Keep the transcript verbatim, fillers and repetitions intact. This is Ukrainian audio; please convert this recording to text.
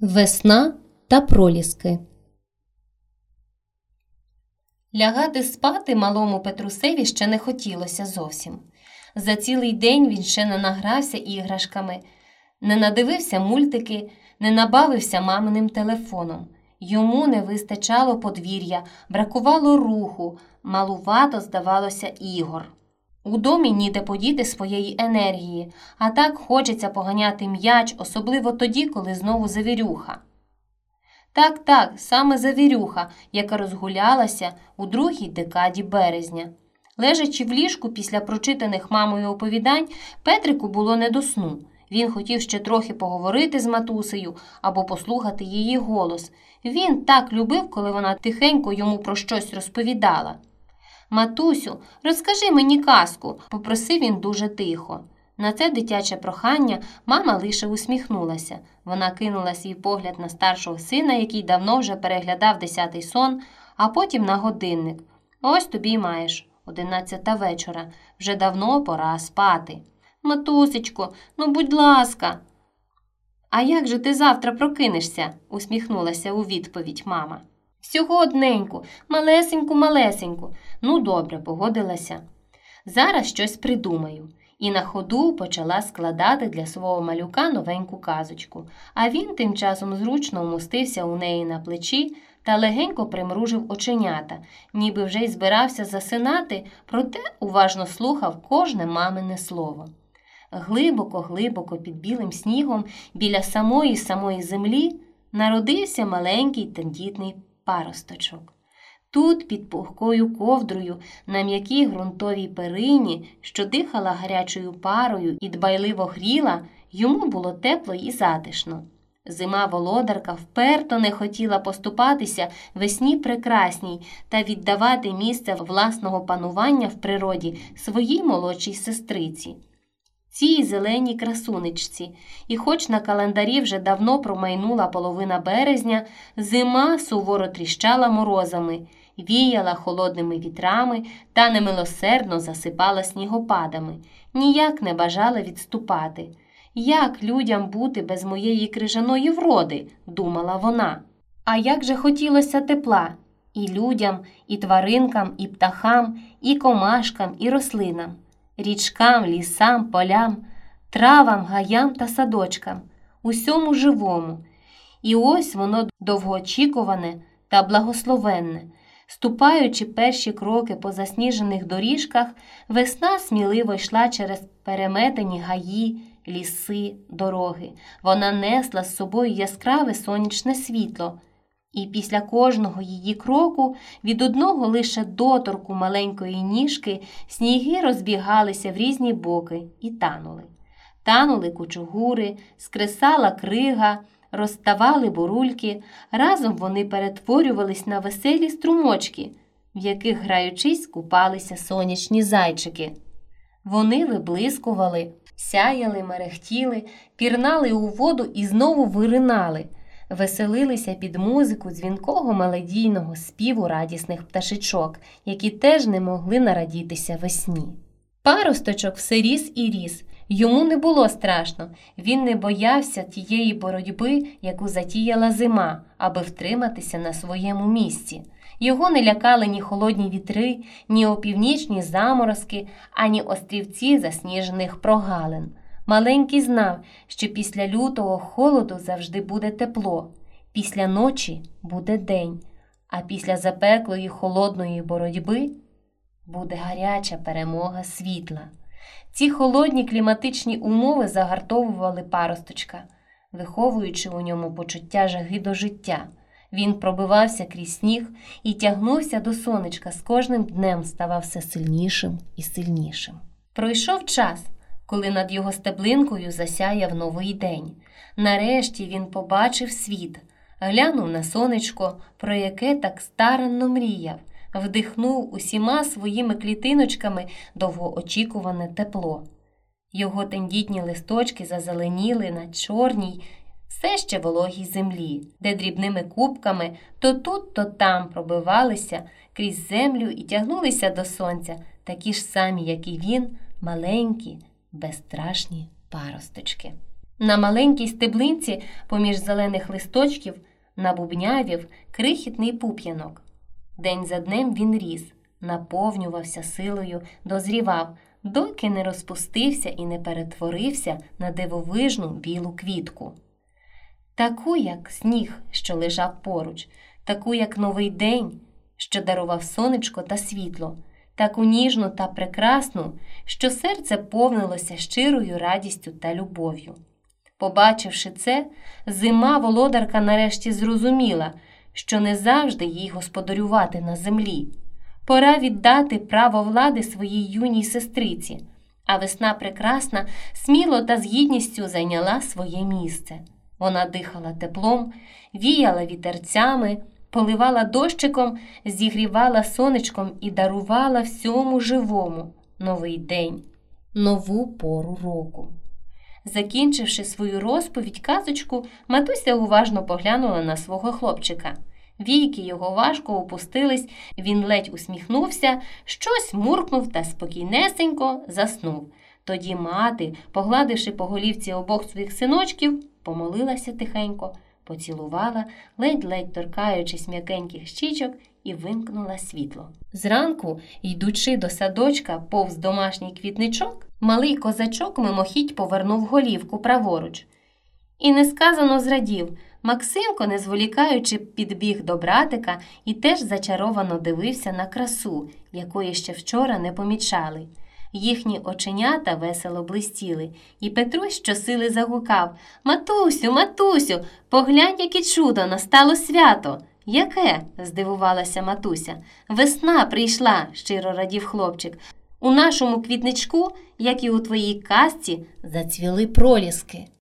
Весна та проліски. Лягати спати малому Петрусеві ще не хотілося зовсім. За цілий день він ще не награвся іграшками, не надивився мультики, не набавився маминим телефоном. Йому не вистачало подвір'я, бракувало руху, малувато, здавалося, ігор. У домі ніде подіти своєї енергії, а так хочеться поганяти м'яч, особливо тоді, коли знову завірюха. Так-так, саме завірюха, яка розгулялася у другій декаді березня. Лежачи в ліжку після прочитаних мамою оповідань, Петрику було не до сну. Він хотів ще трохи поговорити з матусею або послухати її голос. Він так любив, коли вона тихенько йому про щось розповідала. «Матусю, розкажи мені казку», – попросив він дуже тихо. На це дитяче прохання мама лише усміхнулася. Вона кинула свій погляд на старшого сина, який давно вже переглядав десятий сон, а потім на годинник. «Ось тобі й маєш, одинадцята вечора, вже давно пора спати». «Матусечко, ну будь ласка». «А як же ти завтра прокинешся?» – усміхнулася у відповідь мама. «Всього одненьку, малесеньку-малесеньку». «Ну добре», – погодилася. «Зараз щось придумаю». І на ходу почала складати для свого малюка новеньку казочку, а він тим часом зручно вмостився у неї на плечі та легенько примружив оченята, ніби вже й збирався засинати, проте уважно слухав кожне мамине слово. Глибоко-глибоко під білим снігом, біля самої-самої землі, народився маленький тендітний паросточок. Тут, під пухкою ковдрою, на м'якій ґрунтовій перині, що дихала гарячою парою і дбайливо гріла, йому було тепло і затишно. Зима-володарка вперто не хотіла поступатися весні прекрасній та віддавати місце власного панування в природі своїй молодшій сестриці. Цій зеленій красунечці, і хоч на календарі вже давно промайнула половина березня, зима суворо тріщала морозами, віяла холодними вітрами та немилосердно засипала снігопадами, ніяк не бажала відступати. «Як людям бути без моєї крижаної вроди?» – думала вона. А як же хотілося тепла і людям, і тваринкам, і птахам, і комашкам, і рослинам, річкам, лісам, полям, травам, гаям та садочкам, усьому живому. І ось воно довгоочікуване та благословенне. Ступаючи перші кроки по засніжених доріжках, весна сміливо йшла через переметені гаї, ліси, дороги. Вона несла з собою яскраве сонячне світло. І після кожного її кроку, від одного лише доторку маленької ніжки, сніги розбігалися в різні боки і танули. Танули кучугури, скресала крига, розставали бурульки, разом вони перетворювались на веселі струмочки, в яких, граючись, купалися сонячні зайчики. Вони виблискували, сяяли, мерехтіли, пірнали у воду і знову виринали, веселилися під музику дзвінкого мелодійного співу радісних пташечок, які теж не могли нарадітися весні. Паросточок все ріс і ріс. Йому не було страшно, він не боявся тієї боротьби, яку затіяла зима, аби втриматися на своєму місці. Його не лякали ні холодні вітри, ні опівнічні заморозки, ані острівці засніжених прогалин. Маленький знав, що після лютого холоду завжди буде тепло, після ночі буде день, а після запеклої холодної боротьби буде гаряча перемога світла. Ці холодні кліматичні умови загартовували паросточка, виховуючи у ньому почуття жаги до життя. Він пробивався крізь сніг і тягнувся до сонечка, з кожним днем ставав все сильнішим і сильнішим. Пройшов час, коли над його стеблинкою засяяв новий день. Нарешті він побачив світ, глянув на сонечко, про яке так старанно мріяв, вдихнув усіма своїми клітиночками довгоочікуване тепло. Його тендітні листочки зазеленіли на чорній, все ще вологій землі, де дрібними купками то тут, то там пробивалися крізь землю і тягнулися до сонця, такі ж самі, як і він, маленькі, безстрашні паросточки. На маленькій стеблинці поміж зелених листочків набубнявів крихітний пуп'янок. День за днем він ріс, наповнювався силою, дозрівав, доки не розпустився і не перетворився на дивовижну білу квітку. Таку, як сніг, що лежав поруч, таку, як новий день, що дарував сонечко та світло, таку ніжну та прекрасну, що серце повнилося щирою радістю та любов'ю. Побачивши це, зима-володарка нарешті зрозуміла, що не завжди їй господарювати на землі. Пора віддати право влади своїй юній сестриці, а весна прекрасна сміло та з гідністю зайняла своє місце. Вона дихала теплом, віяла вітерцями, поливала дощиком, зігрівала сонечком і дарувала всьому живому новий день, нову пору року. Закінчивши свою розповідь казочку, матуся уважно поглянула на свого хлопчика. Війки його важко опустились, він ледь усміхнувся, щось муркнув та спокійнесенько заснув. Тоді мати, погладивши по голівці обох своїх синочків, помолилася тихенько, поцілувала, ледь-ледь торкаючись м'якеньких щічок, і вимкнула світло. Зранку, йдучи до садочка повз домашній квітничок, малий козачок мимохідь повернув голівку праворуч. І несказано зрадів. Максимко, не зволікаючи, підбіг до братика і теж зачаровано дивився на красу, якої ще вчора не помічали. Їхні оченята весело блистіли, і Петрусь щосили загукав: «Матусю, матусю, поглянь, яке чудо, настало свято!» «Яке?» – здивувалася матуся. «Весна прийшла!» – щиро радів хлопчик. «У нашому квітничку, як і у твоїй казці, зацвіли проліски».